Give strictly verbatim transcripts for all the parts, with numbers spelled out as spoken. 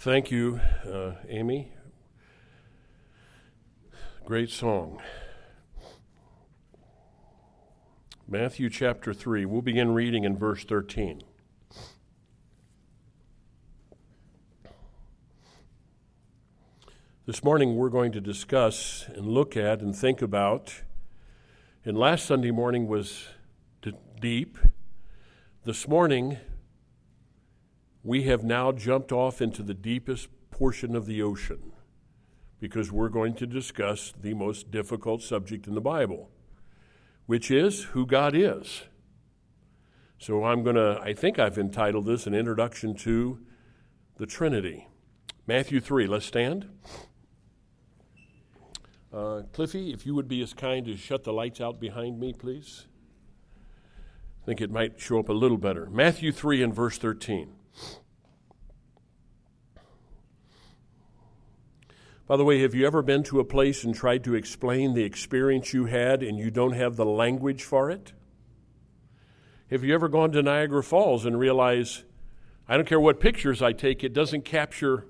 Thank you, uh, Amy. Great song. Matthew chapter three. We'll begin reading in verse thirteen. This morning we're going to discuss and look at and think about, and last Sunday morning was d- deep. This morning we have now jumped off into the deepest portion of the ocean because we're going to discuss the most difficult subject in the Bible, which is who God is. So I'm going to, I think I've entitled this an introduction to the Trinity. Matthew three, let's stand. Uh, Cliffy, if you would be as kind as shut the lights out behind me, please. I think it might show up a little better. Matthew three and verse thirteen. By the way, have you ever been to a place and tried to explain the experience you had and you don't have the language for it? Have you ever gone to Niagara Falls and realized, I don't care what pictures I take, it doesn't capture.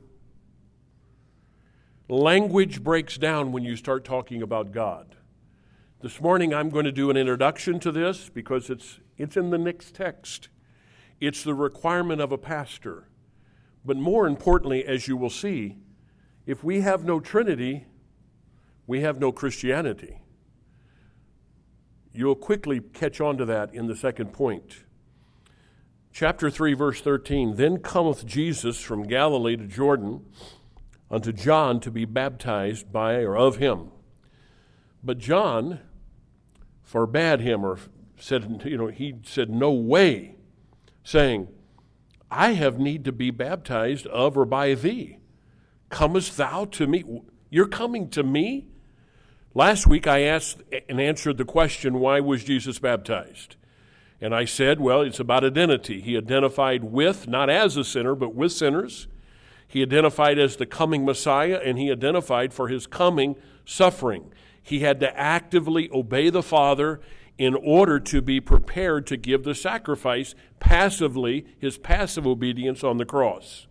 Language breaks down when you start talking about God. This morning I'm going to do an introduction to this because it's it's in the next text. It's the requirement of a pastor. But more importantly, as you will see, if we have no Trinity, we have no Christianity. You'll quickly catch on to that in the second point. Chapter three, verse thirteen, Then cometh Jesus from Galilee to Jordan unto John to be baptized by or of him. But John forbade him, or said, you know, he said, no way, saying, I have need to be baptized of or by thee. Comest thou to me? You're coming to me? Last week I asked and answered the question, why was Jesus baptized? And I said, well, it's about identity. He identified with, not as a sinner, but with sinners. He identified as the coming Messiah, and he identified for his coming suffering. He had to actively obey the Father in order to be prepared to give the sacrifice passively, his passive obedience on the cross.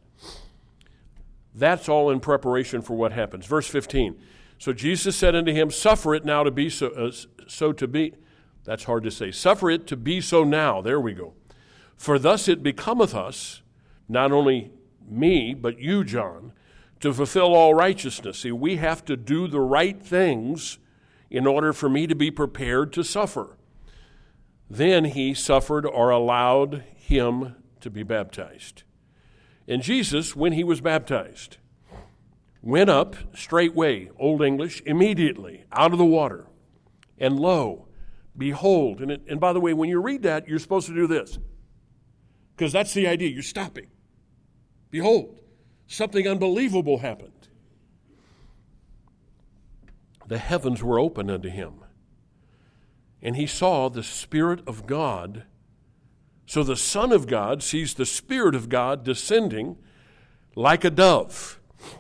That's all in preparation for what happens. Verse fifteen. So Jesus said unto him, Suffer it now to be so, uh, so to be. That's hard to say. Suffer it to be so now. There we go. For thus it becometh us, not only me, but you, John, to fulfill all righteousness. See, we have to do the right things in order for me to be prepared to suffer. Then he suffered or allowed him to be baptized. And Jesus, when he was baptized, went up straightway, Old English, immediately out of the water. And lo, behold, and, it, and by the way, when you read that, you're supposed to do this, because that's the idea. You're stopping. Behold, something unbelievable happened. The heavens were opened unto him, and he saw the Spirit of God. So the Son of God sees the Spirit of God descending like a dove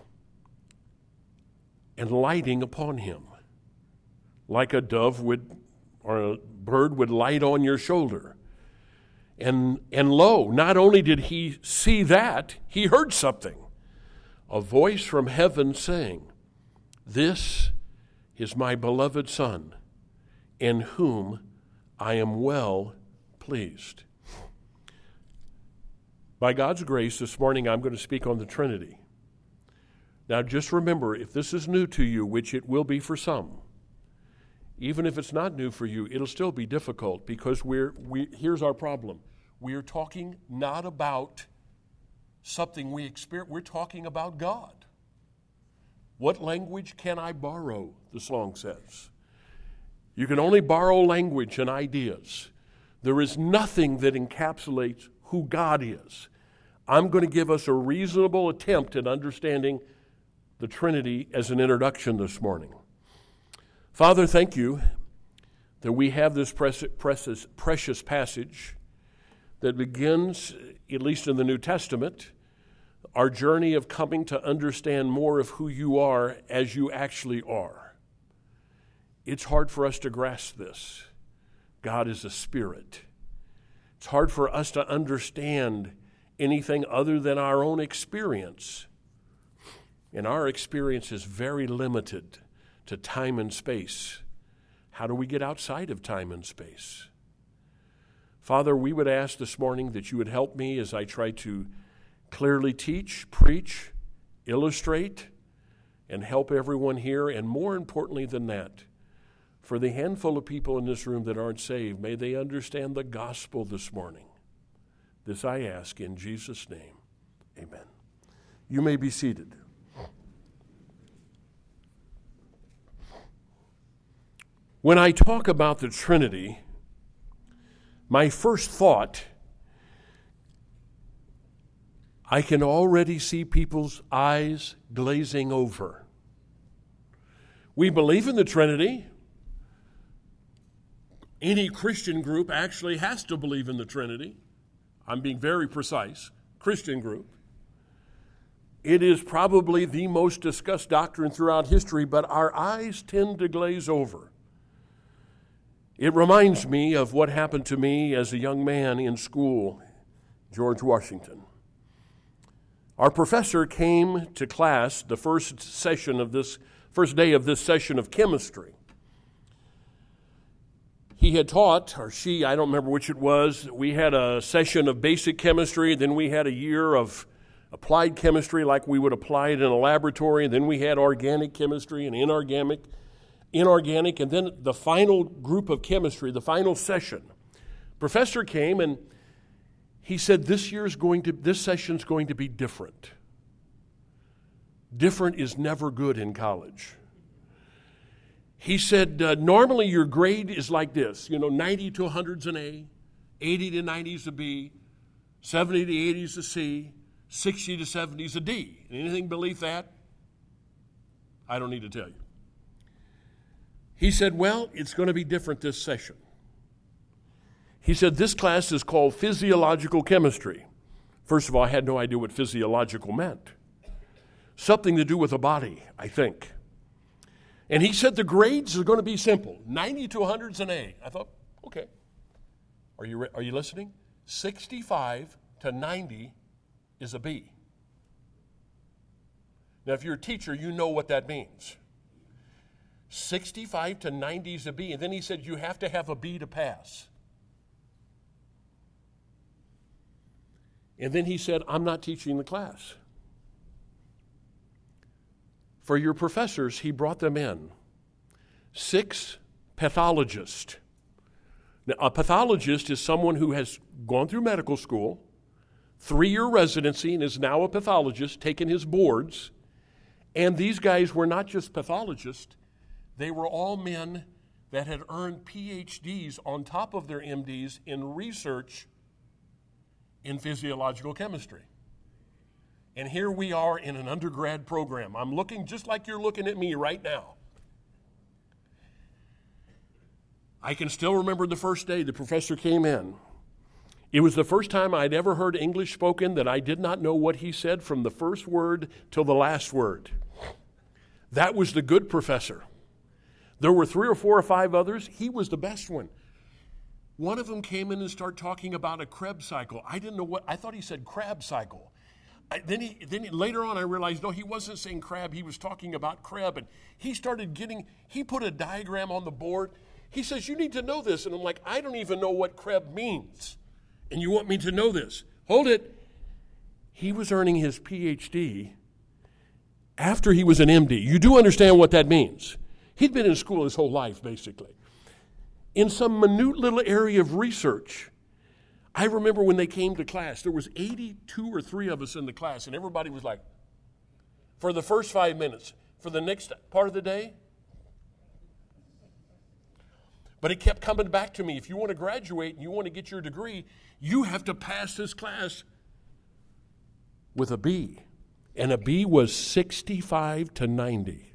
and lighting upon him, like a dove would, or a bird would light on your shoulder. And, and lo, not only did he see that, he heard something. A voice from heaven saying, This is my beloved Son, in whom I am well pleased. By God's grace, this morning I'm going to speak on the Trinity. Now just remember, if this is new to you, which it will be for some, even if it's not new for you, it'll still be difficult because we're, we, here's our problem. We are talking not about something we experience. We're talking about God. What language can I borrow, the song says. You can only borrow language and ideas. There is nothing that encapsulates who God is. I'm going to give us a reasonable attempt at understanding the Trinity as an introduction this morning. Father, thank you that we have this precious, precious passage that begins, at least in the New Testament, our journey of coming to understand more of who you are as you actually are. It's hard for us to grasp this. God is a spirit. It's hard for us to understand anything other than our own experience And our experience is very limited to time and space. How do we get outside of time and space? Father, we would ask this morning that you would help me as I try to clearly teach, preach, illustrate, and help everyone here. And more importantly than that, for the handful of people in this room that aren't saved, may they understand the gospel this morning. This I ask in Jesus' name. Amen. You may be seated. When I talk about the Trinity, my first thought, I can already see people's eyes glazing over. We believe in the Trinity. Any Christian group actually has to believe in the Trinity. I'm being very precise. Christian group. It is probably the most discussed doctrine throughout history, but our eyes tend to glaze over. It reminds me of what happened to me as a young man in school, George Washington. Our professor came to class the first session of this, first day of this session of chemistry. He had taught, or she, I don't remember which it was, we had a session of basic chemistry, then we had a year of applied chemistry like we would apply it in a laboratory, and then we had organic chemistry and inorganic inorganic, and then the final group of chemistry, the final session. Professor came and he said, this year's going to, this session's going to be different. Different is never good in college. He said, uh, normally your grade is like this, you know, ninety to one hundred's an A, eighty to ninety's a B, seventy to eighty's a C, sixty to seventy's a D. Anything beneath that? I don't need to tell you. He said, well, it's going to be different this session. He said, this class is called physiological chemistry. First of all, I had no idea what physiological meant. Something to do with the body, I think. And he said the grades are going to be simple. ninety to one hundred's an A. I thought, okay. Are you, are you listening? sixty-five to ninety is a B. Now, if you're a teacher, you know what that means. sixty-five to ninety is a B. And then he said, you have to have a B to pass. And then he said, I'm not teaching the class. For your professors, he brought them in. Six pathologists. Now, a pathologist is someone who has gone through medical school, three-year residency, and is now a pathologist, taken his boards. And these guys were not just pathologists. They were all men that had earned P H Ds on top of their M Ds in research in physiological chemistry. And here we are in an undergrad program. I'm looking just like you're looking at me right now. I can still remember the first day the professor came in. It was the first time I'd ever heard English spoken that I did not know what he said from the first word till the last word. That was the good professor. There were three or four or five others. He was the best one. One of them came in and started talking about a Krebs cycle. I didn't know what, I thought he said crab cycle. I, then he, then he, later on I realized, no, he wasn't saying crab. He was talking about Krebs. And he started getting, he put a diagram on the board. He says, you need to know this. And I'm like, I don't even know what Krebs means. And you want me to know this? Hold it. He was earning his P H D after he was an M D. You do understand what that means. He'd been in school his whole life, basically, in some minute little area of research. I remember when they came to class, there was eighty-two or three of us in the class, and everybody was like, for the first five minutes, for the next part of the day. But it kept coming back to me. If you want to graduate and you want to get your degree, you have to pass this class with a B. And a B was sixty-five to ninety.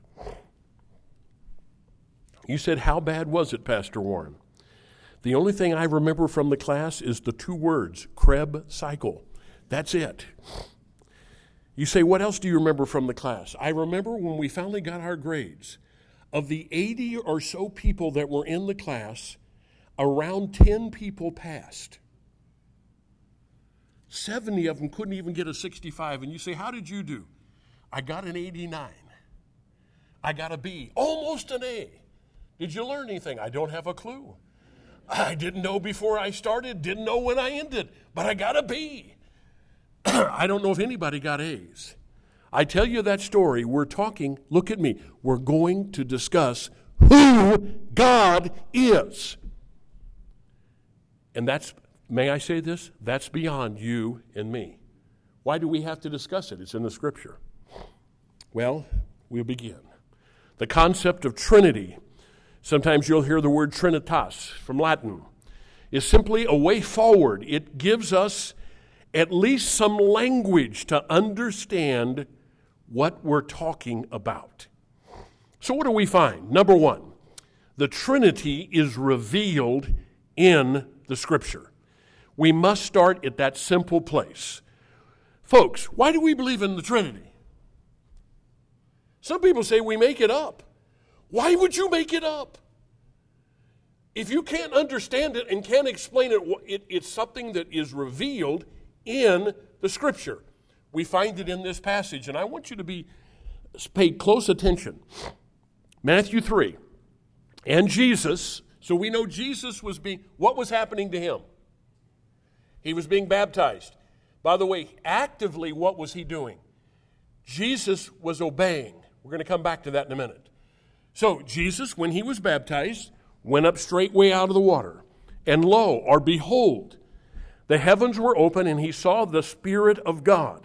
You said, how bad was it, Pastor Warren? The only thing I remember from the class is the two words, Krebs cycle. That's it. You say, what else do you remember from the class? I remember when we finally got our grades. Of the eighty or so people that were in the class, around ten people passed. seventy of them couldn't even get a sixty-five. And you say, how did you do? I got an eighty-nine. I got a B, almost an A. Did you learn anything? I don't have a clue. I didn't know before I started, didn't know when I ended, but I got a B. I don't know if anybody got A's. I tell you that story, we're talking, look at me, we're going to discuss who God is. And that's, may I say this? That's beyond you and me. Why do we have to discuss it? It's in the Scripture. Well, we'll begin. The concept of Trinity, sometimes you'll hear the word Trinitas from Latin, is simply a way forward. It gives us at least some language to understand what we're talking about. So what do we find? Number one, the Trinity is revealed in the Scripture. We must start at that simple place. Folks, why do we believe in the Trinity? Some people say we make it up. Why would you make it up? If you can't understand it and can't explain it, it it's something that is revealed in the Scripture. We find it in this passage, and I want you to be pay close attention. Matthew three. And Jesus, so we know Jesus was being, what was happening to him? He was being baptized. By the way, actively, what was he doing? Jesus was obeying. We're going to come back to that in a minute. So Jesus, when he was baptized, went up straightway out of the water. And lo, or behold, the heavens were open, and he saw the Spirit of God.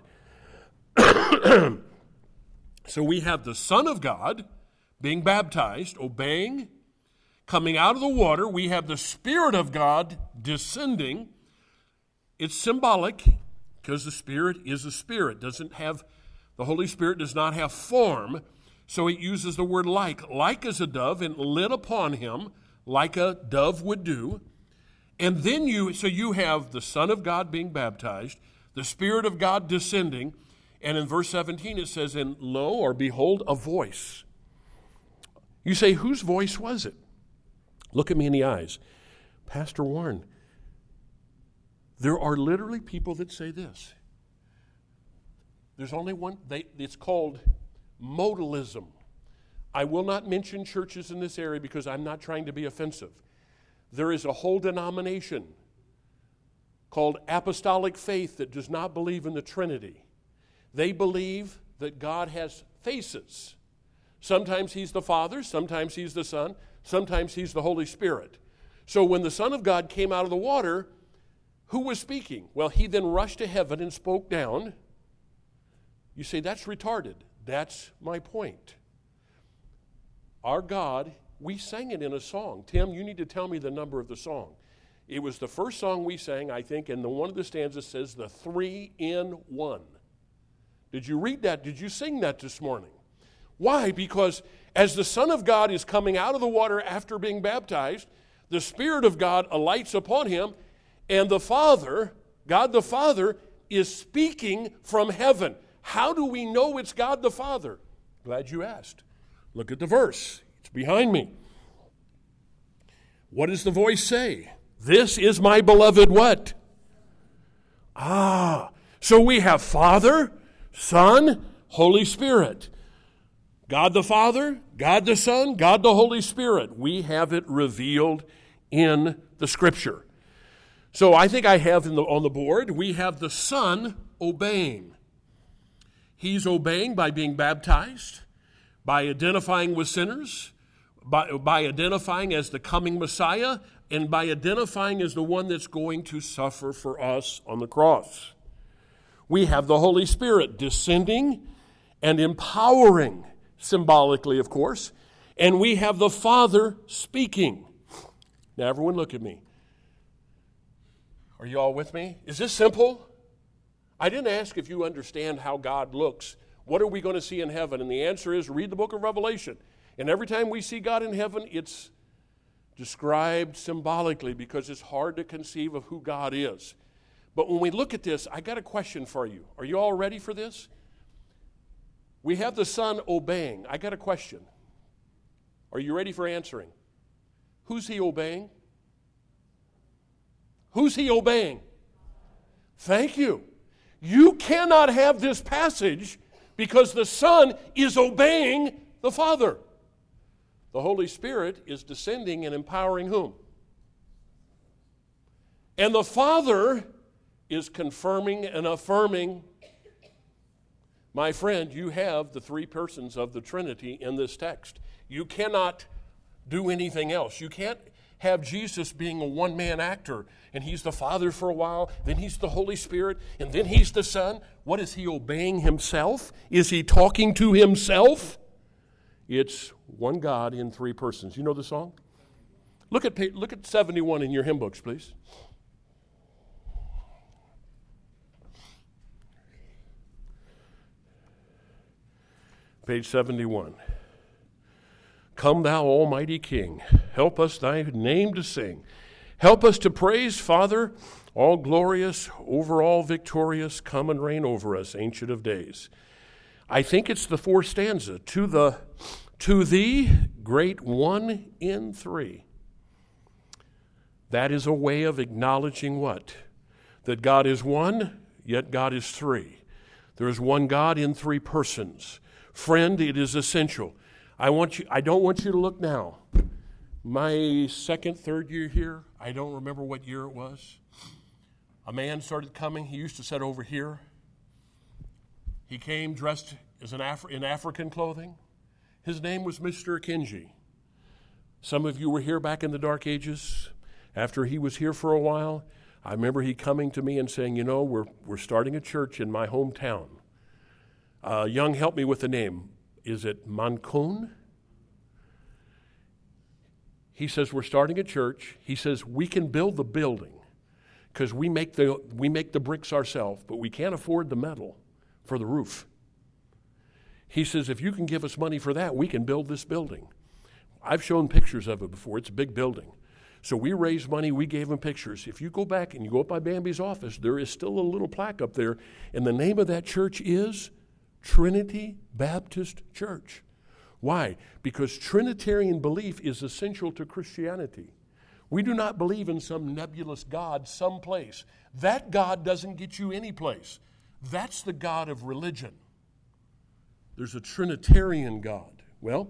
So we have the Son of God being baptized, obeying, coming out of the water. We have the Spirit of God descending. It's symbolic because the Spirit is a spirit. Doesn't have, the Holy Spirit does not have form, so it uses the word like. Like as a dove, and lit upon him like a dove would do. And then you, so you have the Son of God being baptized, the Spirit of God descending, and in verse seventeen it says, and lo, or behold, a voice. You say, whose voice was it? Look at me in the eyes. Pastor Warren, there are literally people that say this. There's only one, they, it's called modalism. I will not mention churches in this area because I'm not trying to be offensive. There is a whole denomination called apostolic faith that does not believe in the Trinity. They believe that God has faces. Sometimes he's the Father, sometimes he's the Son, sometimes he's the Holy Spirit. So when the Son of God came out of the water, who was speaking? Well, he then rushed to heaven and spoke down. You say, that's retarded. That's my point. Our God, we sang it in a song. Tim, you need to tell me the number of the song. It was the first song we sang, I think, and the one of the stanzas says the three in one. Did you read that? Did you sing that this morning? Why? Because as the Son of God is coming out of the water after being baptized, the Spirit of God alights upon him, and the Father, God the Father, is speaking from heaven. How do we know it's God the Father? Glad you asked. Look at the verse. It's behind me. What does the voice say? This is my beloved what? Ah, so we have Father, Son, Holy Spirit. God the Father, God the Son, God the Holy Spirit. We have it revealed in the Scripture. So I think I have in the, on the board, we have the Son obeying. He's obeying by being baptized, by identifying with sinners, by, by identifying as the coming Messiah, and by identifying as the one that's going to suffer for us on the cross. We have the Holy Spirit descending and empowering, symbolically, of course, and we have the Father speaking. Now, everyone look at me. Are you all with me? Is this simple? I didn't ask if you understand how God looks. What are we going to see in heaven? And the answer is read the book of Revelation. And every time we see God in heaven, it's described symbolically because it's hard to conceive of who God is. But when we look at this, I got a question for you. Are you all ready for this? We have the Son obeying. I got a question. Are you ready for answering? Who's he obeying? Who's he obeying? Thank you. You cannot have this passage Because the Son is obeying the Father. The Holy Spirit is descending and empowering whom? And the Father is confirming and affirming. My friend, you have the three persons of the Trinity in this text. You cannot do anything else. You can't have Jesus being a one-man actor, and he's the Father for a while, then he's the Holy Spirit, and then he's the Son. What is he obeying himself? Is he talking to himself? It's one God in three persons. You know the song? Look at look at seventy-one in your hymn books, please. Page seventy-one. Come thou almighty King, help us thy name to sing. Help us to praise, Father, all glorious, over all victorious, come and reign over us, Ancient of Days. I think it's the fourth stanza. To the to thee, great one in three. That is a way of acknowledging what? That God is one, yet God is three. There is one God in three persons. Friend, it is essential. I want you. I don't want you to look now. My second, third year here, I don't remember what year it was. A man started coming. He used to sit over here. He came dressed as an Af- in African clothing. His name was Mister Akinji. Some of you were here back in the dark ages. After he was here for a while, I remember he coming to me and saying, you know, we're we're starting a church in my hometown. Uh, young, help me with the name. Is it Mancun? He says, we're starting a church. He says, we can build the building because we make the we make the bricks ourselves, but we can't afford the metal for the roof. He says, if you can give us money for that, we can build this building. I've shown pictures of it before. It's a big building. So we raised money. We gave him pictures. If you go back and you go up by Bambi's office, there is still a little plaque up there, and the name of that church is Trinity Baptist Church. Why? Because Trinitarian belief is essential to Christianity. We do not believe in some nebulous God someplace. That God doesn't get you any place. That's the God of religion. There's a Trinitarian God. Well,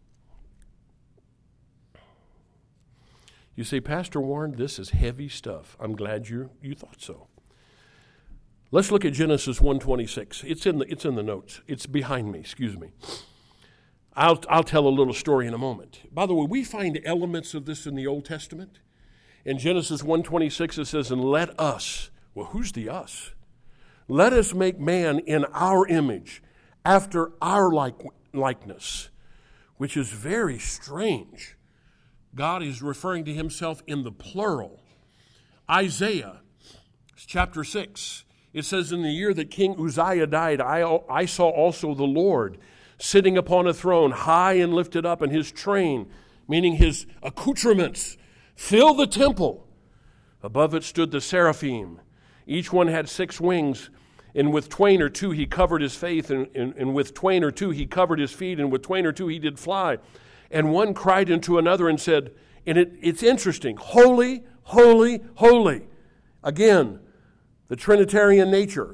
you say, Pastor Warren, this is heavy stuff. I'm glad you you thought so. Let's look at Genesis one twenty-six. It's in the it's in the notes. It's behind me, excuse me. I'll I'll tell a little story in a moment. By the way, we find elements of this in the Old Testament. In Genesis one twenty-six it says, and let us, well, who's the us? Let us make man in our image, after our like, likeness, which is very strange. God is referring to himself in the plural. Isaiah chapter six. It says, in the year that King Uzziah died, I, I saw also the Lord sitting upon a throne, high and lifted up, and his train, meaning his accoutrements, filled the temple. Above it stood the seraphim. Each one had six wings, and with twain or two he covered his face, and, and, and with twain or two he covered his feet, and with twain or two he did fly. And one cried unto another and said, and it, it's interesting, holy, holy, holy. Again, the Trinitarian nature.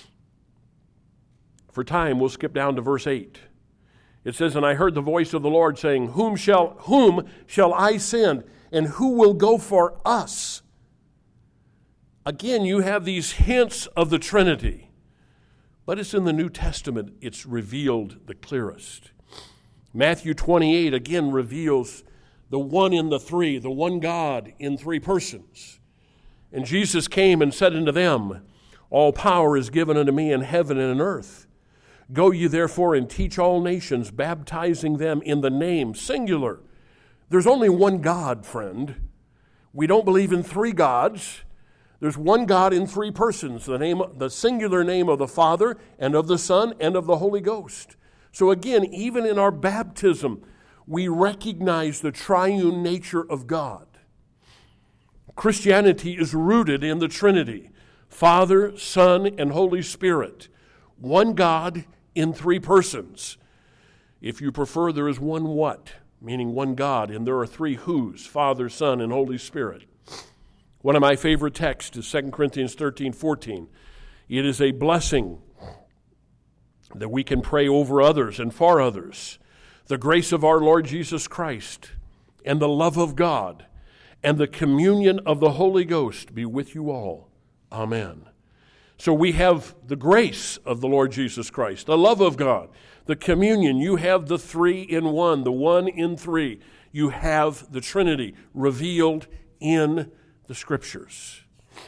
For time, we'll skip down to verse eight. It says, and I heard the voice of the Lord saying, Whom shall whom shall I send, and who will go for us? Again, you have these hints of the Trinity. But it's in the New Testament, it's revealed the clearest. Matthew twenty-eight again reveals the one in the three, the one God in three persons. And Jesus came and said unto them, all power is given unto me in heaven and in earth. Go ye therefore and teach all nations, baptizing them in the name, singular. There's only one God, friend. We don't believe in three gods. There's one God in three persons, the name, the singular name of the Father and of the Son and of the Holy Ghost. So again, even in our baptism, we recognize the triune nature of God. Christianity is rooted in the Trinity, Father, Son, and Holy Spirit. One God in three persons. If you prefer, there is one what, meaning one God, and there are three who's, Father, Son, and Holy Spirit. One of my favorite texts is Second Corinthians thirteen fourteen. It is a blessing that we can pray over others and for others. The grace of our Lord Jesus Christ and the love of God and the communion of the Holy Ghost be with you all. Amen. So we have the grace of the Lord Jesus Christ, the love of God, the communion. You have the three in one, the one in three. You have the Trinity revealed in the Scriptures.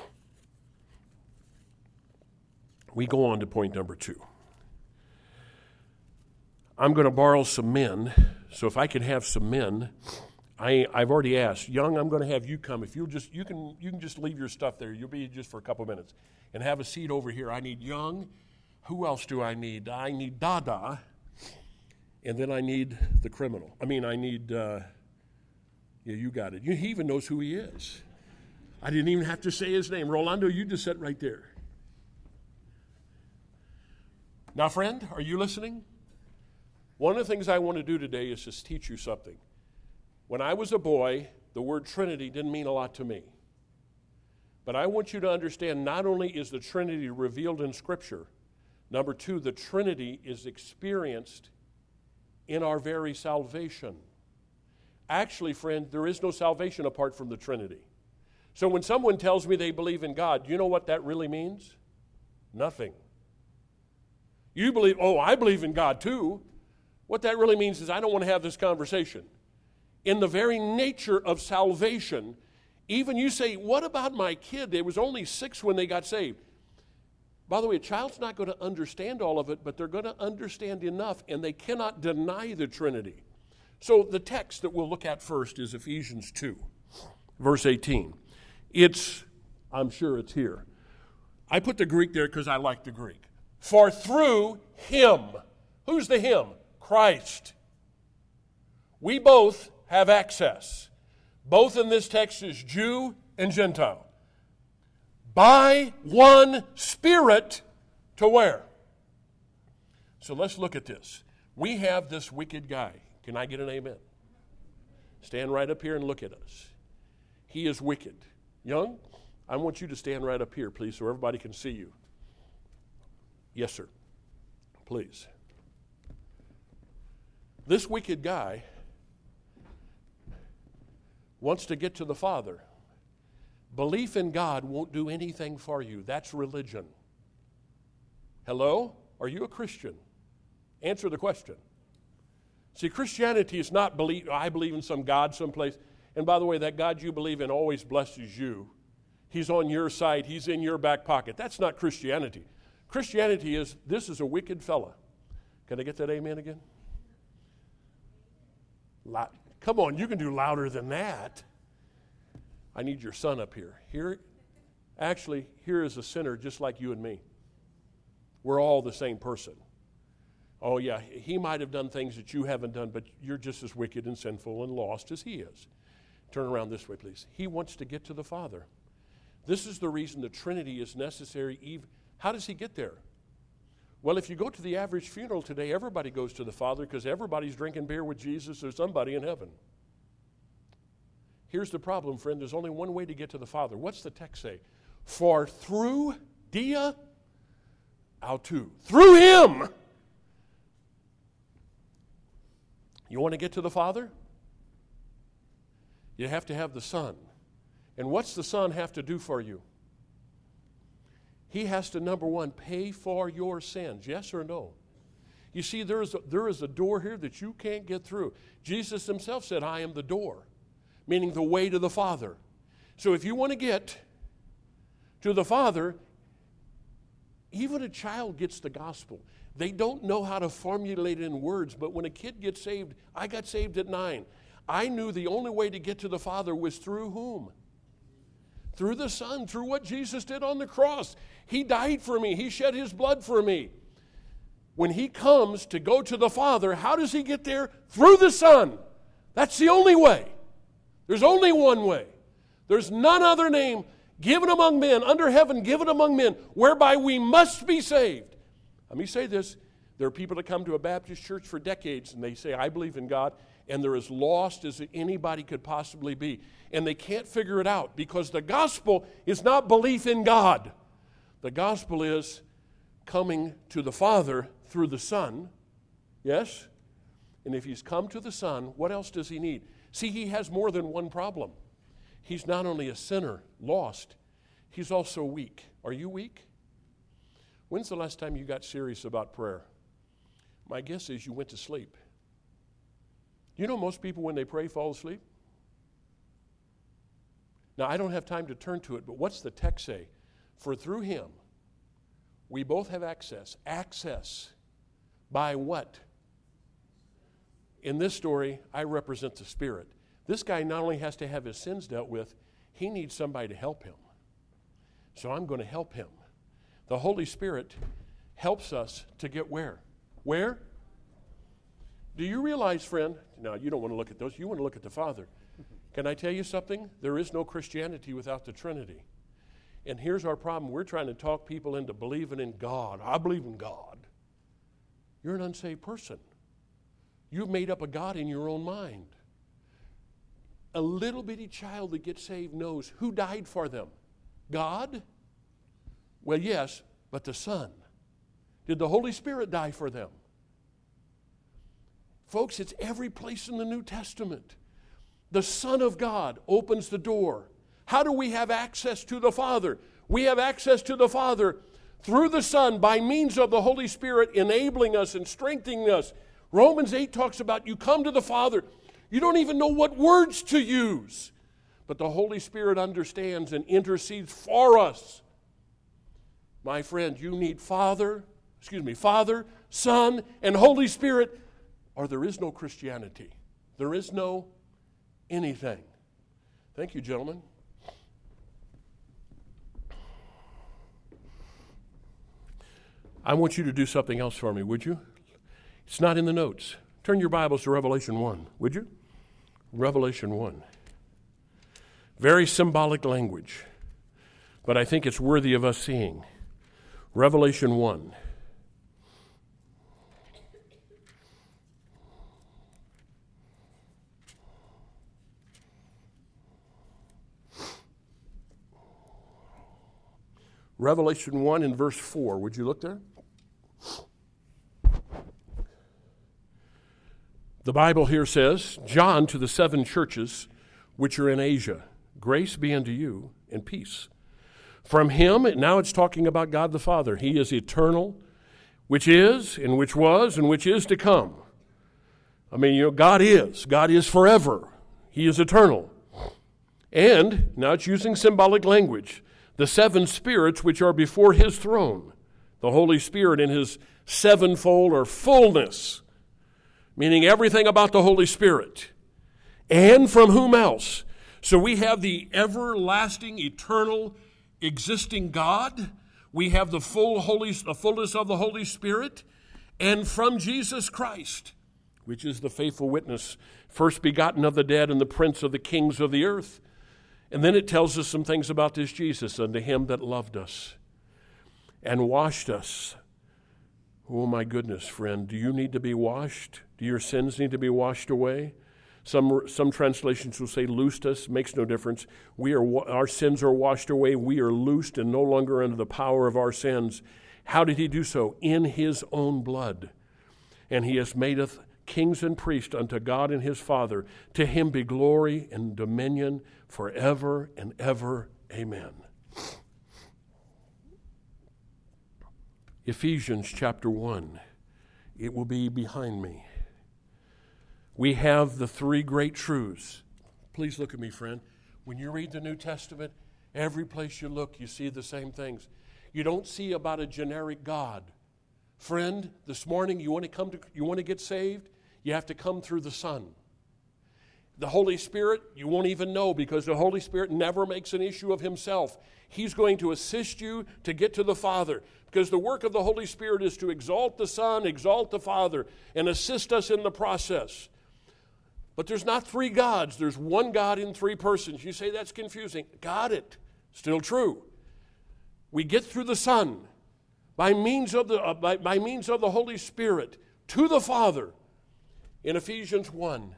We go on to point number two. I'm going to borrow some men, so if I could have some men, I, I've already asked. Young, I'm going to have you come. If you'll just, you can, you can just leave your stuff there. You'll be just for a couple minutes. And have a seat over here. I need Young. Who else do I need? I need Dada. And then I need the criminal. I mean, I need, uh, yeah, you got it. He even knows who he is. I didn't even have to say his name. Rolando, you just sit right there. Now, friend, are you listening? One of the things I want to do today is just teach you something. When I was a boy, the word Trinity didn't mean a lot to me. But I want you to understand, not only is the Trinity revealed in Scripture, number two, the Trinity is experienced in our very salvation. Actually, friend, there is no salvation apart from the Trinity. So when someone tells me they believe in God, you know what that really means? Nothing. You believe, oh, I believe in God too. What that really means is I don't want to have this conversation. In the very nature of salvation, even you say, what about my kid? They was only six when they got saved. By the way, a child's not going to understand all of it, but they're going to understand enough, and they cannot deny the Trinity. So the text that we'll look at first is Ephesians two, verse eighteen. It's, I'm sure it's here. I put the Greek there because I like the Greek. For through him, who's the him? Christ. We both have access. Both in this text is Jew and Gentile. By one Spirit to where? So let's look at this. We have this wicked guy. Can I get an amen? Stand right up here and look at us. He is wicked. Young, I want you to stand right up here, please, so everybody can see you. Yes, sir. Please. This wicked guy wants to get to the Father. Belief in God won't do anything for you. That's religion. Hello? Are you a Christian? Answer the question. See, Christianity is not believe, I believe in some God someplace. And by the way, that God you believe in always blesses you. He's on your side. He's in your back pocket. That's not Christianity. Christianity is, this is a wicked fella. Can I get that amen again? Loud. Come on, you can do louder than that. I need your son up here. Here, actually, here is a sinner just like you and me. We're all the same person. Oh, yeah, he might have done things that you haven't done, but you're just as wicked and sinful and lost as he is. Turn around this way, please. He wants to get to the Father. This is the reason the Trinity is necessary. How does he get there? Well, if you go to the average funeral today, everybody goes to the Father because everybody's drinking beer with Jesus or somebody in heaven. Here's the problem, friend. There's only one way to get to the Father. What's the text say? For through dia autou. Through him. You want to get to the Father? You have to have the Son. And what's the Son have to do for you? He has to, number one, pay for your sins. Yes or no? You see, there is a, there is a door here that you can't get through. Jesus himself said, I am the door, meaning the way to the Father. So if you want to get to the Father, even a child gets the gospel. They don't know how to formulate it in words, but when a kid gets saved, I got saved at nine. I knew the only way to get to the Father was through whom? Through the Son, through what Jesus did on the cross. He died for me. He shed his blood for me. When he comes to go to the Father, how does he get there? Through the Son. That's the only way. There's only one way. There's none other name given among men, under heaven given among men, whereby we must be saved. Let me say this. There are people that come to a Baptist church for decades and they say, I believe in God, and they're as lost as anybody could possibly be. And they can't figure it out because the gospel is not belief in God. The gospel is coming to the Father through the Son, yes? And if he's come to the Son, what else does he need? See, he has more than one problem. He's not only a sinner, lost, he's also weak. Are you weak? When's the last time you got serious about prayer? My guess is you went to sleep. You know most people when they pray fall asleep? Now, I don't have time to turn to it, but what's the text say? For through him, we both have access. Access by what? In this story, I represent the Spirit. This guy not only has to have his sins dealt with, he needs somebody to help him. So I'm going to help him. The Holy Spirit helps us to get where? Where? Do you realize, friend? No, you don't want to look at those. You want to look at the Father. Can I tell you something? There is no Christianity without the Trinity. And here's our problem. We're trying to talk people into believing in God. I believe in God. You're an unsaved person. You've made up a God in your own mind. A little bitty child that gets saved knows who died for them. God? Well, yes, but the Son. Did the Holy Spirit die for them? Folks, it's every place in the New Testament. The Son of God opens the door. How do we have access to the Father? We have access to the Father through the Son by means of the Holy Spirit enabling us and strengthening us. Romans eight talks about you come to the Father. You don't even know what words to use. But the Holy Spirit understands and intercedes for us. My friend, you need Father, excuse me, Father, Son, and Holy Spirit, or there is no Christianity. There is no anything. Thank you, gentlemen. I want you to do something else for me, would you? It's not in the notes. Turn your Bibles to Revelation one, would you? Revelation one. Very symbolic language, but I think it's worthy of us seeing. Revelation one. Revelation one in verse four. Would you look there? The Bible here says, John to the seven churches which are in Asia, grace be unto you and peace. From him, now it's talking about God the Father. He is eternal, which is, and which was, and which is to come. I mean, you know, God is. God is forever. He is eternal. And, now it's using symbolic language, the seven spirits which are before his throne, the Holy Spirit in his sevenfold or fullness, meaning everything about the Holy Spirit. And from whom else? So we have the everlasting, eternal, existing God. We have the full Holy, the fullness of the Holy Spirit. And from Jesus Christ, which is the faithful witness, first begotten of the dead and the prince of the kings of the earth. And then it tells us some things about this Jesus, unto him that loved us and washed us. Oh my goodness, friend, do you need to be washed? Do your sins need to be washed away? Some some translations will say loosed us. Makes no difference. We are our sins are washed away. We are loosed and no longer under the power of our sins. How did he do so? In his own blood. And he has made us kings and priests unto God and his Father. To him be glory and dominion forever and ever. Amen. Ephesians chapter one. It will be behind me. We have the three great truths. Please look at me, friend. When you read the New Testament, every place you look, you see the same things. You don't see about a generic God. Friend, this morning you want to come to you want to get saved, you have to come through the Son. The Holy Spirit, you won't even know because the Holy Spirit never makes an issue of himself. He's going to assist you to get to the Father because the work of the Holy Spirit is to exalt the Son, exalt the Father, and assist us in the process. But there's not three gods. There's one God in three persons. You say that's confusing. Got it. Still true. We get through the Son by means of the, uh, by, by means of the Holy Spirit to the Father. In Ephesians one,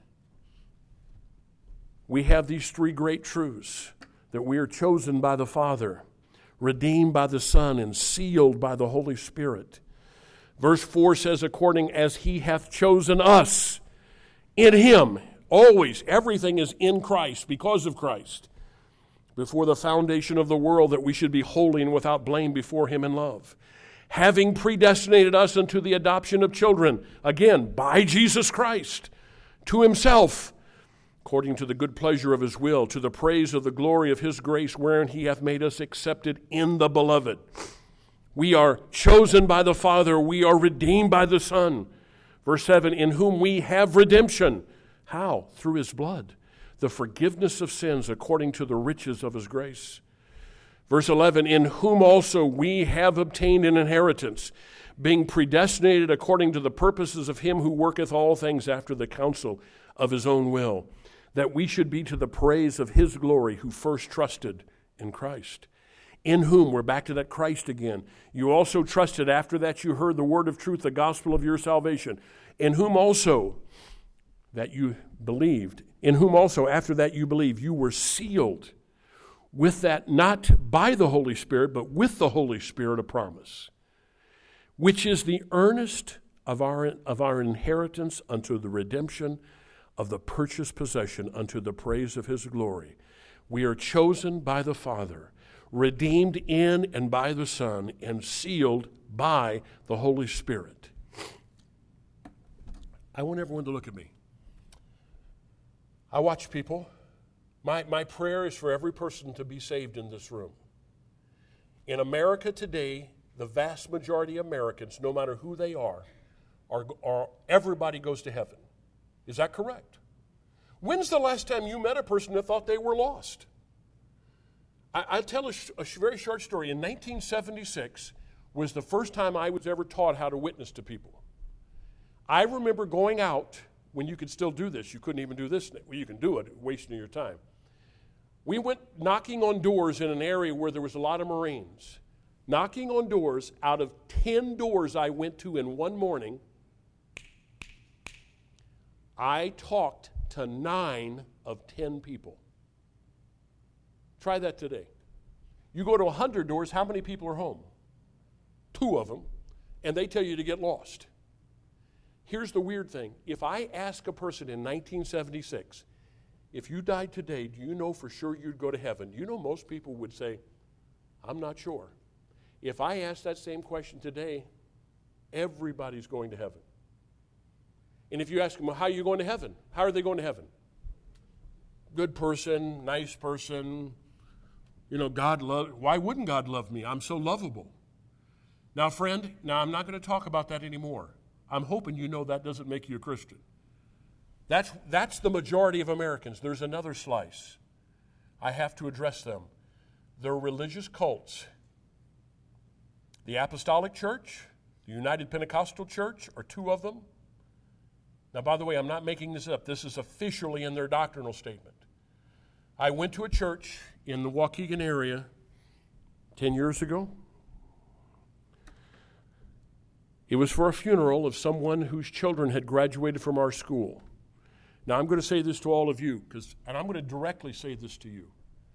we have these three great truths that we are chosen by the Father, redeemed by the Son, and sealed by the Holy Spirit. Verse four says, according as he hath chosen us in him. Always, everything is in Christ, because of Christ. Before the foundation of the world, that we should be holy and without blame before him in love. Having predestinated us unto the adoption of children, again, by Jesus Christ, to himself, according to the good pleasure of his will, to the praise of the glory of his grace, wherein he hath made us accepted in the beloved. We are chosen by the Father. We are redeemed by the Son. Verse seven, in whom we have redemption. How? Through his blood. The forgiveness of sins according to the riches of his grace. Verse eleven, in whom also we have obtained an inheritance, being predestinated according to the purposes of him who worketh all things after the counsel of his own will, that we should be to the praise of his glory who first trusted in Christ. In whom, we're back to that Christ again, you also trusted after that you heard the word of truth, the gospel of your salvation, in whom also that you believed, in whom also after that you believe, you were sealed with that, not by the Holy Spirit, but with the Holy Spirit of promise, which is the earnest of our, of our inheritance unto the redemption of the purchased possession, unto the praise of his glory. We are chosen by the Father, redeemed in and by the Son, and sealed by the Holy Spirit. I want everyone to look at me. I watch people. My, my prayer is for every person to be saved in this room. In America today, the vast majority of Americans, no matter who they are, are, are everybody goes to heaven. Is that correct? When's the last time you met a person that thought they were lost? I, I'll tell a, sh- a very short story. In nineteen seventy-six was the first time I was ever taught how to witness to people. I remember going out when you could still do this. You couldn't even do this. Well, you can do it, wasting your time. We went knocking on doors in an area where there was a lot of Marines. Knocking on doors. Out of ten doors I went to in one morning, I talked to nine of ten people. Try that today. You go to one hundred doors, how many people are home? Two of them, and they tell you to get lost. Here's the weird thing. If I ask a person in nineteen seventy-six, if you died today, do you know for sure you'd go to heaven? You know most people would say, I'm not sure. If I ask that same question today, everybody's going to heaven. And if you ask them, well, how are you going to heaven? How are they going to heaven? Good person, nice person. You know, God love. Why wouldn't God love me? I'm so lovable. Now, friend, now I'm not going to talk about that anymore. I'm hoping you know that doesn't make you a Christian. That's, that's the majority of Americans. There's another slice. I have to address them. They're religious cults. The Apostolic Church, the United Pentecostal Church are two of them. Now, by the way, I'm not making this up. This is officially in their doctrinal statement. I went to a church in the Waukegan area ten years ago. It was for a funeral of someone whose children had graduated from our school. Now, I'm going to say this to all of you, because, and I'm going to directly say this to you.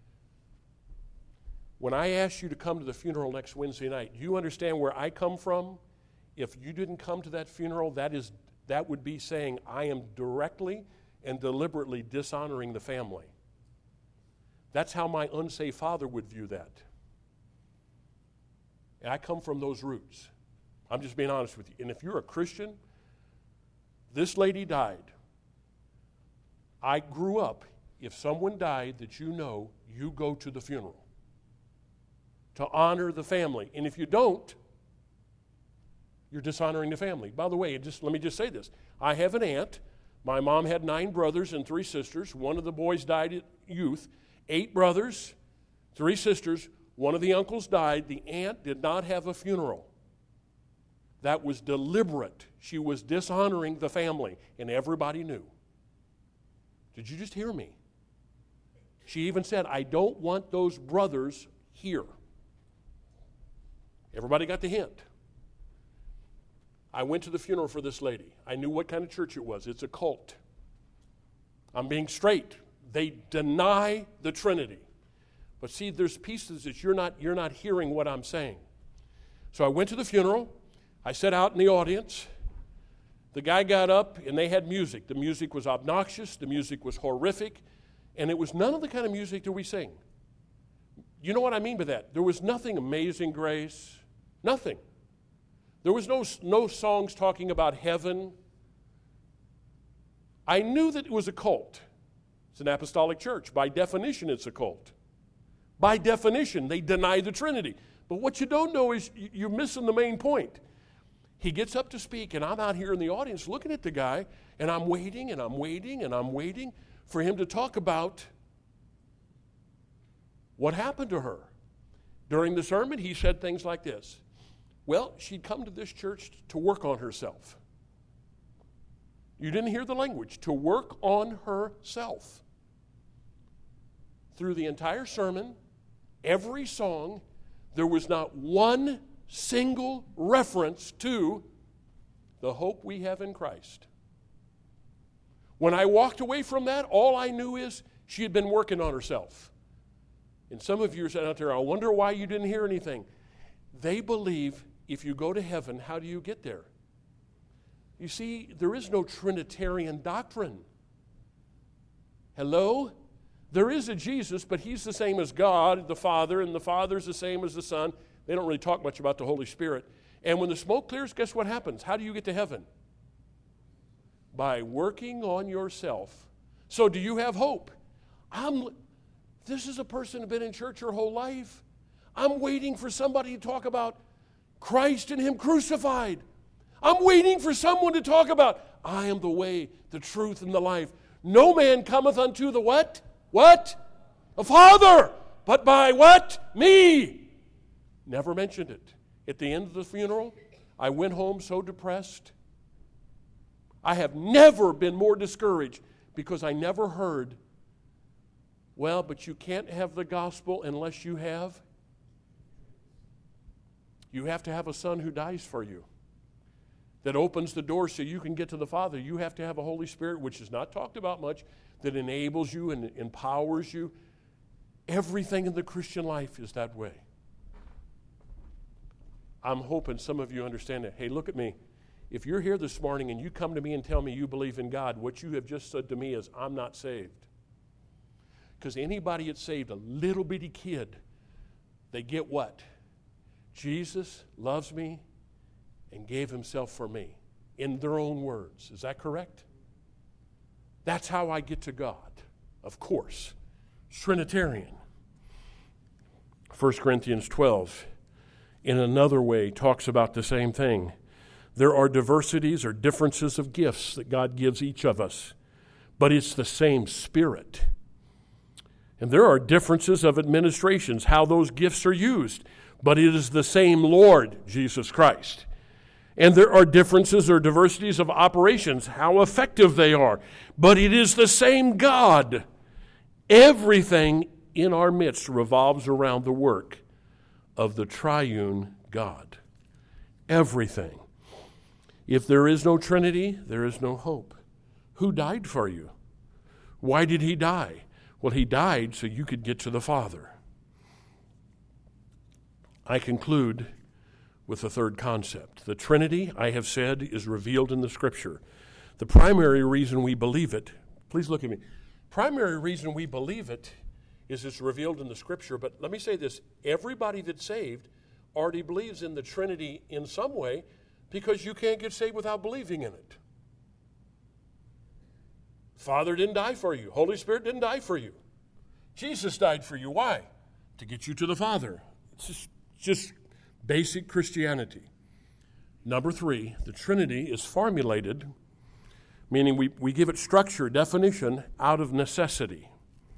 When I asked you to come to the funeral next Wednesday night, do you understand where I come from? If you didn't come to that funeral, that is that would be saying I am directly and deliberately dishonoring the family. That's how my unsaved father would view that. And I come from those roots. I'm just being honest with you. And if you're a Christian, this lady died. I grew up, if someone died that you know, you go to the funeral to honor the family. And if you don't, you're dishonoring the family. By the way, just let me just say this. I have an aunt. My mom had nine brothers and three sisters. One of the boys died at youth. Eight brothers, three sisters. One of the uncles died. The aunt did not have a funeral. That was deliberate. She was dishonoring the family, and everybody knew. Did you just hear me? She even said, I don't want those brothers here. Everybody got the hint. I went to the funeral for this lady. I knew what kind of church it was. It's a cult. I'm being straight. They deny the Trinity. But see, there's pieces that you're not, you're not hearing what I'm saying. So I went to the funeral. I sat out in the audience. The guy got up, and they had music. The music was obnoxious. The music was horrific. And it was none of the kind of music that we sing. You know what I mean by that? There was nothing Amazing Grace. Nothing. There was no, no songs talking about heaven. I knew that it was a cult. It's an apostolic church. By definition, it's a cult. By definition, they deny the Trinity. But what you don't know is you're missing the main point. He gets up to speak, and I'm out here in the audience looking at the guy, and I'm waiting, and I'm waiting, and I'm waiting for him to talk about what happened to her. During the sermon, he said things like this. Well, she'd come to this church to work on herself. You didn't hear the language. To work on herself. Through the entire sermon, every song, there was not one single reference to the hope we have in Christ. When I walked away from that, all I knew is she had been working on herself. And some of you are sitting out there, I wonder why you didn't hear anything. They believe if you go to heaven, how do you get there? You see, there is no Trinitarian doctrine. Hello? There is a Jesus, but he's the same as God, the Father, and the Father's the same as the Son. They don't really talk much about the Holy Spirit. And when the smoke clears, guess what happens? How do you get to heaven? By working on yourself. So do you have hope? I'm. This is a person who's been in church her whole life. I'm waiting for somebody to talk about Christ and Him crucified. I'm waiting for someone to talk about, I am the way, the truth, and the life. No man cometh unto the what? What? The Father. But by what? Me. Never mentioned it. At the end of the funeral, I went home so depressed. I have never been more discouraged because I never heard, well, but you can't have the gospel unless you have. You have to have a son who dies for you, that opens the door so you can get to the Father. You have to have a Holy Spirit, which is not talked about much, that enables you and empowers you. Everything in the Christian life is that way. I'm hoping some of you understand that. Hey, look at me. If you're here this morning and you come to me and tell me you believe in God, what you have just said to me is, I'm not saved. Because anybody that's saved, a little bitty kid, they get what? Jesus loves me and gave himself for me, in their own words. Is that correct? That's how I get to God, of course. Trinitarian. First Corinthians twelve, in another way, talks about the same thing. There are diversities or differences of gifts that God gives each of us, but it's the same Spirit. And there are differences of administrations, how those gifts are used, but it is the same Lord, Jesus Christ. And there are differences or diversities of operations, how effective they are, but it is the same God. Everything in our midst revolves around the work of the triune God. Everything. If there is no Trinity, there is no hope. Who died for you? Why did he die? Well, he died so you could get to the Father. I conclude with the third concept. The Trinity, I have said, is revealed in the Scripture. The primary reason we believe it, please look at me. Primary reason we believe it is it's revealed in the Scripture. But let me say this. Everybody that's saved already believes in the Trinity in some way, because you can't get saved without believing in it. Father didn't die for you. Holy Spirit didn't die for you. Jesus died for you. Why? To get you to the Father. It's just, just basic Christianity. Number three, the Trinity is formulated, meaning we, we give it structure, definition, out of necessity.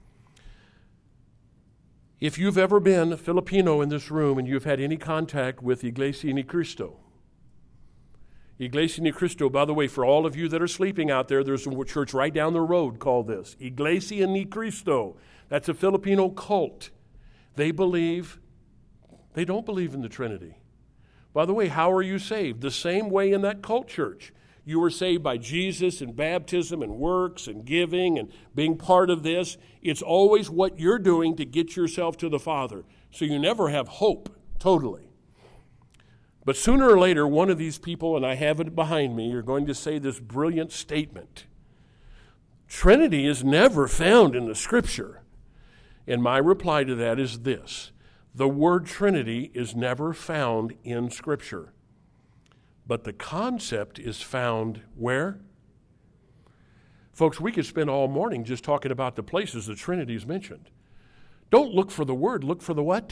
If you've ever been a Filipino in this room and you've had any contact with Iglesia Ni Cristo, Iglesia Ni Cristo, by the way, for all of you that are sleeping out there, there's a church right down the road called this. Iglesia Ni Cristo. That's a Filipino cult. They believe, they don't believe in the Trinity. By the way, how are you saved? The same way in that cult church. You were saved by Jesus and baptism and works and giving and being part of this. It's always what you're doing to get yourself to the Father. So you never have hope, totally. But sooner or later, one of these people, and I have it behind me, are going to say this brilliant statement. Trinity is never found in the Scripture. And my reply to that is this. The word Trinity is never found in Scripture. But the concept is found where? Folks, we could spend all morning just talking about the places the Trinity is mentioned. Don't look for the word, look for the what?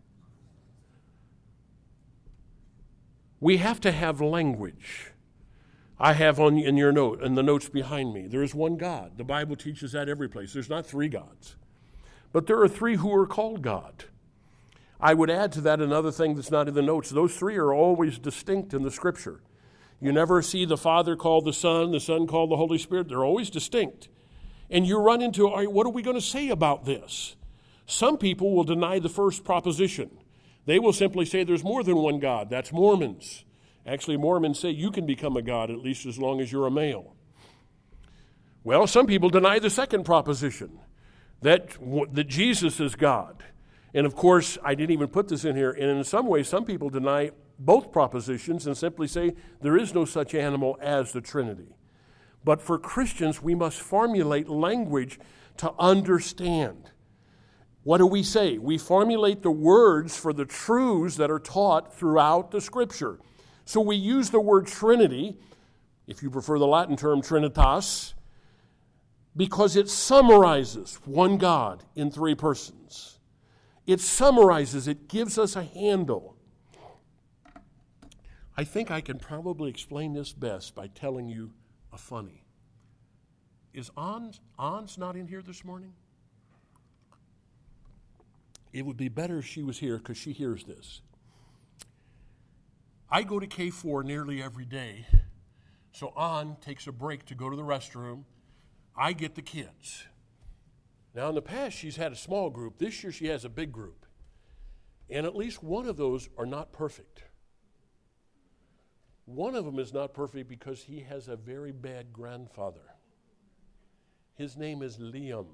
We have to have language. I have on in your note, in the notes behind me, there is one God. The Bible teaches that every place. There's not three gods. But there are three who are called God. I would add to that another thing that's not in the notes. Those three are always distinct in the Scripture. You never see the Father called the Son, the Son called the Holy Spirit. They're always distinct. And you run into, all right, what are we going to say about this? Some people will deny the first proposition. They will simply say there's more than one God. That's Mormons. Actually, Mormons say you can become a God at least as long as you're a male. Well, some people deny the second proposition, that, that Jesus is God. And of course, I didn't even put this in here, and in some ways, some people deny both propositions and simply say there is no such animal as the Trinity. But for Christians, we must formulate language to understand. What do we say? We formulate the words for the truths that are taught throughout the Scripture. So we use the word Trinity, if you prefer the Latin term Trinitas, because it summarizes one God in three persons. It summarizes, it gives us a handle. I think I can probably explain this best by telling you a funny. Is Ans, Ans not in here this morning? It would be better if she was here because she hears this. I go to K four nearly every day, so An takes a break to go to the restroom. I get the kids. Now, in the past, she's had a small group. This year, she has a big group. And at least one of those are not perfect. One of them is not perfect because he has a very bad grandfather. His name is Liam.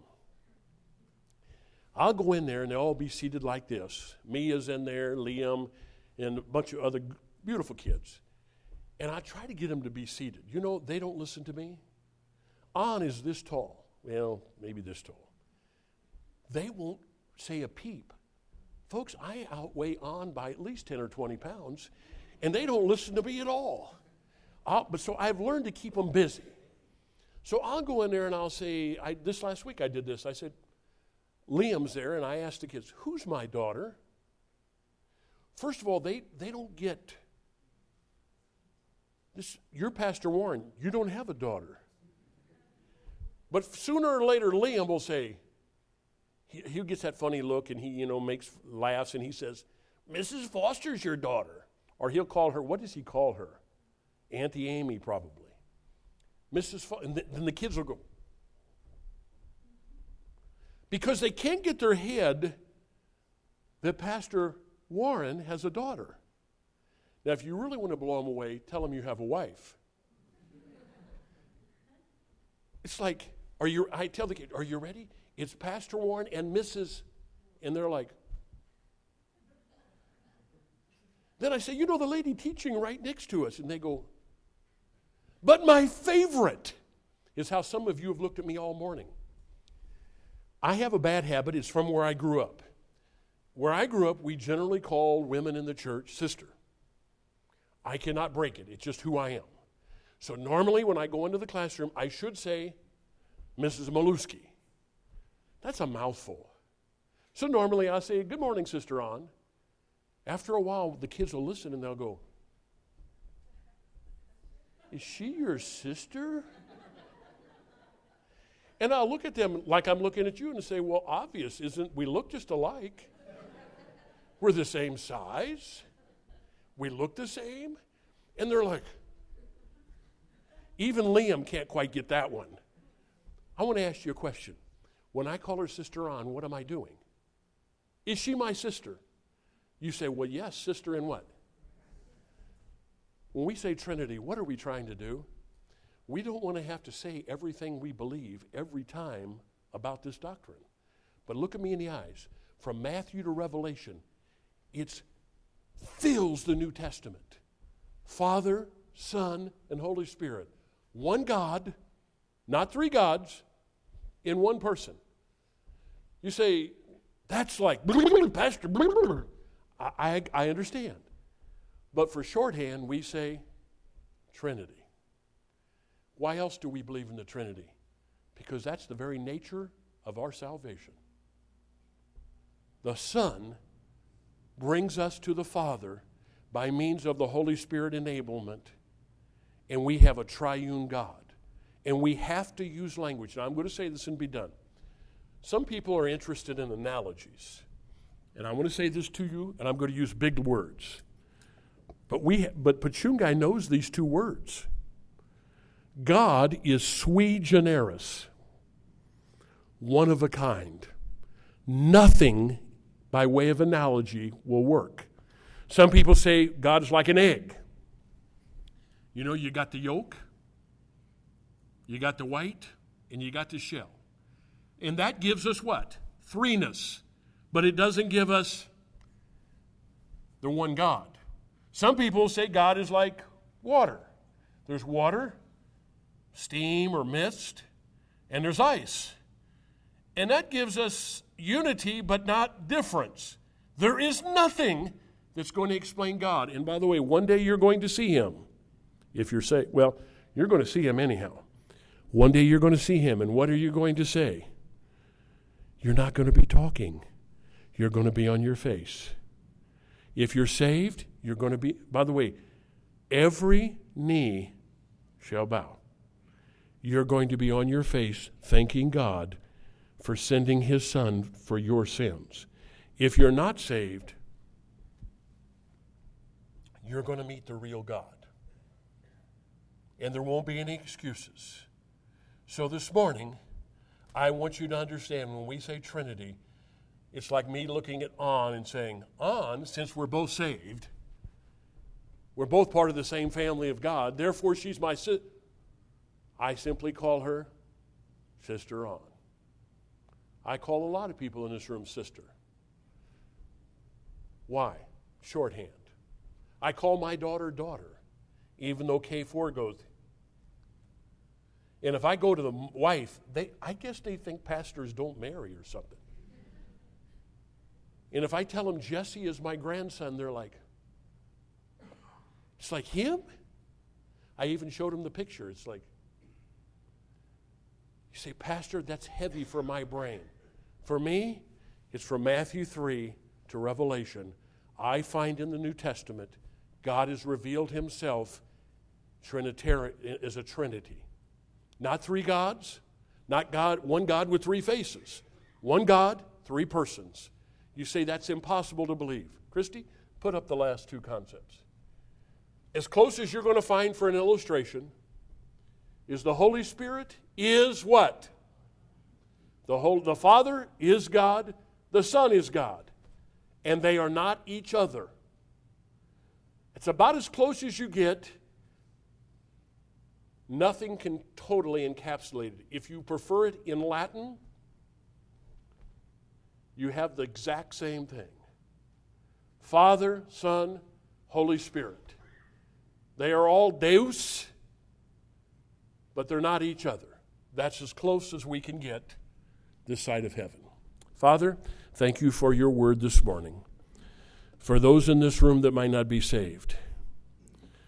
I'll go in there, and they'll all be seated like this. Mia's in there, Liam, and a bunch of other beautiful kids. And I try to get them to be seated. You know, they don't listen to me. An is this tall. Well, maybe this tall. They won't say a peep. Folks, I outweigh An by at least ten or twenty pounds, and they don't listen to me at all. I'll, but so I've learned to keep them busy. So I'll go in there and I'll say, I, this last week I did this. I said, Liam's there, and I asked the kids, who's my daughter? First of all, they, they don't get this. You're Pastor Warren. You don't have a daughter. But sooner or later, Liam will say, he, he gets that funny look, and he, you know, makes laughs, and he says, Missus Foster's your daughter. Or he'll call her, what does he call her? Auntie Amy, probably. Missus Fo- and then the kids will go, because they can't get their head that Pastor Warren has a daughter. Now, if you really want to blow them away, tell them you have a wife. It's like, are you? I tell the kid, are you ready? It's Pastor Warren and Missus And they're like, then I say, you know the lady teaching right next to us. And they go, but my favorite is how some of you have looked at me all morning. I have a bad habit. It's from where I grew up. Where I grew up, we generally call women in the church sister. I cannot break it. It's just who I am. So normally when I go into the classroom, I should say Missus Maluski. That's a mouthful. So normally I say, good morning, Sister An. After a while, the kids will listen and they'll go, is she your sister? And I'll look at them like I'm looking at you and say, well, obvious, isn't we look just alike? We're the same size. We look the same. And they're like, even Liam can't quite get that one. I want to ask you a question. When I call her Sister An, what am I doing? Is she my sister? You say, well, yes, sister in what? When we say Trinity, what are we trying to do? We don't want to have to say everything we believe every time about this doctrine. But look at me in the eyes. From Matthew to Revelation, it's fills the New Testament. Father, Son, and Holy Spirit. One God, not three gods, in one person. You say, that's like, Pastor, I, I, I understand. But for shorthand, we say Trinity. Why else do we believe in the Trinity? Because that's the very nature of our salvation. The Son brings us to the Father by means of the Holy Spirit enablement, and we have a triune God. And we have to use language. Now, I'm going to say this and be done. Some people are interested in analogies. And I want to say this to you, and I'm going to use big words. But we, but Pachungai knows these two words. God is sui generis, one of a kind. Nothing, by way of analogy, will work. Some people say God is like an egg. You know, you got the yolk, you got the white, and you got the shell. And that gives us what? Threeness. But it doesn't give us the one God. Some people say God is like water. There's water, steam or mist, and there's ice. And that gives us unity, but not difference. There is nothing that's going to explain God. And by the way, one day you're going to see him. If you're saying, well, you're going to see him anyhow. One day you're going to see him, and what are you going to say? You're not going to be talking. You're going to be on your face. If you're saved, you're going to be, by the way, every knee shall bow. You're going to be on your face thanking God for sending his Son for your sins. If you're not saved, you're going to meet the real God. And there won't be any excuses. So this morning, I want you to understand when we say Trinity, it's like me looking at An and saying, An, since we're both saved, we're both part of the same family of God, therefore she's my sister. I simply call her Sister An. I call a lot of people in this room sister. Why? Shorthand. I call my daughter daughter, even though K four goes. And if I go to the wife, they I guess they think pastors don't marry or something. And if I tell them Jesse is my grandson, they're like, it's like him? I even showed them the picture. It's like, you say, Pastor, that's heavy for my brain. For me, it's from Matthew three to Revelation. I find in the New Testament, God has revealed himself Trinitarian as a Trinity. Not three gods, not God, one God with three faces. One God, three persons. You say that's impossible to believe. Christy, put up the last two concepts. As close as you're going to find for an illustration is the Holy Spirit is what? The, whole, the Father is God, the Son is God, and they are not each other. It's about as close as you get. Nothing can totally encapsulate it. If you prefer it in Latin, you have the exact same thing. Father, Son, Holy Spirit. They are all Deus, but they're not each other. That's as close as we can get this side of heaven. Father, thank you for your word this morning. For those in this room that might not be saved,